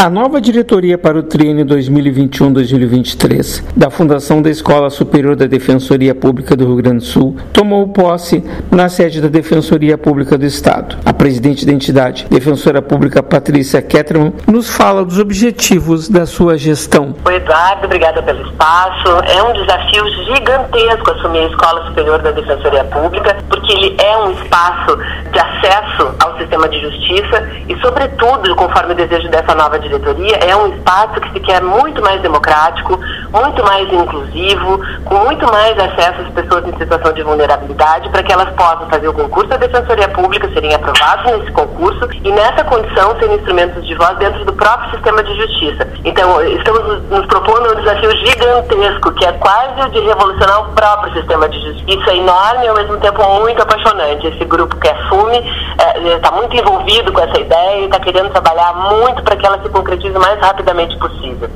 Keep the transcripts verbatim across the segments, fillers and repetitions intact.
A nova diretoria para o triênio dois mil e vinte e um a dois mil e vinte e três da Fundação da Escola Superior da Defensoria Pública do Rio Grande do Sul tomou posse na sede da Defensoria Pública do Estado. A presidente da entidade, defensora pública Patrícia Ketterman, nos fala dos objetivos da sua gestão. Oi, Eduardo, obrigada pelo espaço. É um desafio gigantesco assumir a Escola Superior da Defensoria Pública, porque ele é um espaço de acesso ao sistema de justiça e, sobretudo, conforme o desejo dessa nova diretoria, é um espaço que se quer muito mais democrático, muito mais inclusivo, com muito mais acesso às pessoas em situação de vulnerabilidade, para que elas possam fazer o concurso da Defensoria Pública, serem aprovados nesse concurso e, nessa condição, serem instrumentos de voz dentro do próprio sistema de justiça. Então, estamos nos propondo um desafio gigantesco, que é quase o de revolucionar o próprio sistema de justiça. Isso é enorme e, ao mesmo tempo, muito apaixonante. Esse grupo que assume está é, muito envolvido com essa ideia e está querendo trabalhar muito para que ela se concretize o mais rapidamente possível.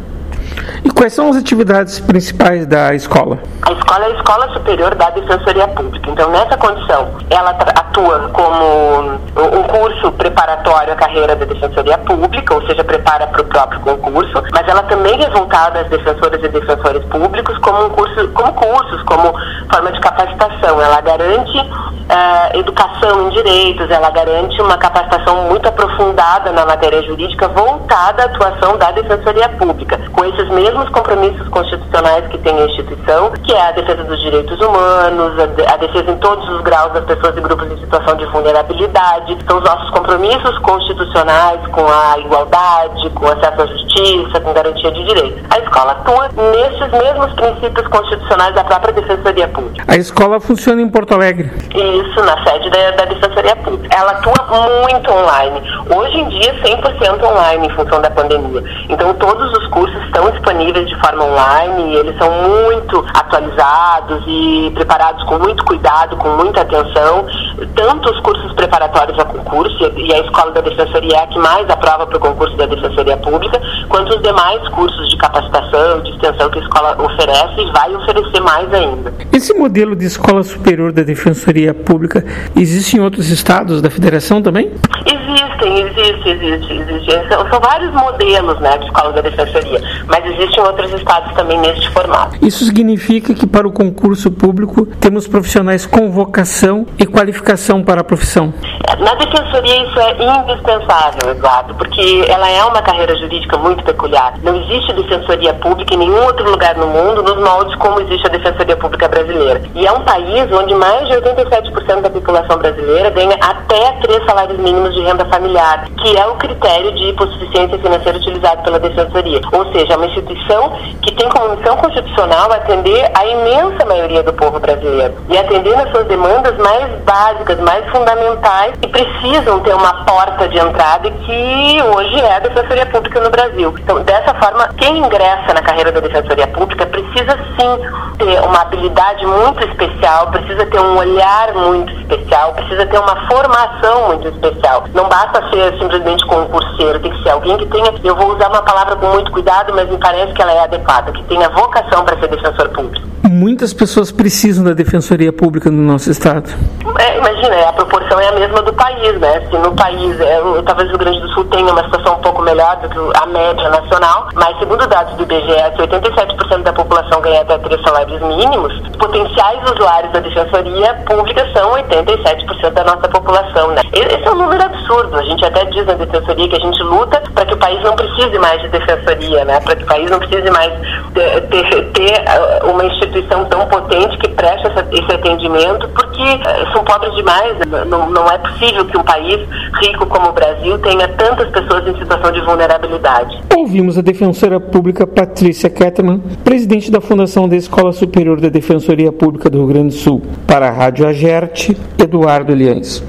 E quais são as atividades principais da escola? A escola é a Escola Superior da Defensoria Pública. Então, nessa condição, ela atua como um curso preparatório à carreira da Defensoria Pública, ou seja, prepara para o próprio concurso, mas ela também é voltada às defensoras e defensores públicos como um curso, como cursos, como forma de capacitação. Ela garante uh, educação em direitos, ela garante uma capacitação muito aprofundada na matéria jurídica voltada à atuação da Defensoria Pública, com esses mesmos compromissos constitucionais que tem a instituição, que é a defesa dos direitos humanos, a defesa em todos os graus das pessoas e grupos em situação de vulnerabilidade. São os nossos compromissos constitucionais com a igualdade, com acesso à justiça, com garantia de direitos. A escola atua nesses mesmos princípios constitucionais da própria Defensoria Pública. A escola funciona em Porto Alegre? Isso, na sede da, da Defensoria Pública. Ela atua muito online. Hoje em dia, cem por cento online em função da pandemia. Então, todos os cursos estão disponíveis de forma online e eles são muito atualizados e preparados com muito cuidado, com muita atenção, tanto os cursos preparatórios ao concurso, e a Escola da Defensoria é a que mais aprova para o concurso da Defensoria Pública, quanto os demais cursos de capacitação, de extensão que a escola oferece e vai oferecer mais ainda. Esse modelo de Escola Superior da Defensoria Pública existe em outros estados da Federação também? Existem, existe, existe, existe. São, são vários modelos, né, de Escola da Defensoria, mas existem outros estados também neste formato. Isso significa que para o concurso público temos profissionais com vocação e qualificação para a profissão? Na Defensoria isso é indispensável, Eduardo, porque ela é uma carreira jurídica muito peculiar. Não existe Defensoria Pública em nenhum outro lugar no mundo nos moldes como existe a Defensoria Pública brasileira. E é um país onde mais de oitenta e sete por cento da população brasileira ganha até três salários mínimos de renda familiar, que é o critério de hipossuficiência financeira utilizado pela Defensoria. Ou seja, é uma instituição que tem como missão constitucional atender a imensa maioria do povo brasileiro e atender nas suas demandas mais básicas, mais fundamentais, que precisam ter uma porta de entrada e que hoje é a Defensoria Pública no Brasil. Então, dessa forma, quem ingressa na carreira da Defensoria Pública precisa sim ter uma habilidade muito especial, precisa ter um olhar muito especial, precisa ter uma formação muito especial. Não basta ser simplesmente concurseiro, tem que ser alguém que tenha, eu vou usar uma palavra com muito cuidado, mas me parece que ela é adequada, que tenha vocação para ser defensor público. Muitas pessoas precisam da Defensoria Pública no nosso estado. É, imagina, a proporção é a mesma do país, né? Se no país, é, talvez o Rio Grande do Sul tenha uma situação um pouco melhor do que a média nacional, mas segundo dados do I B G E, se oitenta e sete por cento da população ganha até três salários mínimos, os potenciais usuários da Defensoria Pública são oitenta e sete por cento da nossa população, né? Esse é um número absurdo. A gente até diz na Defensoria que a gente luta para que o país não precise mais de Defensoria, né? Para que o país não precise mais ter, ter, ter uma instituição tão potente que preste essa, esse atendimento, porque uh, são pobres demais. Não, não é possível que um país rico como o Brasil tenha tantas pessoas em situação de vulnerabilidade. Ouvimos a defensora pública Patrícia Ketterman, presidente da Fundação da Escola Superior da Defensoria Pública do Rio Grande do Sul. Para a Rádio Agerte, Eduardo Liães.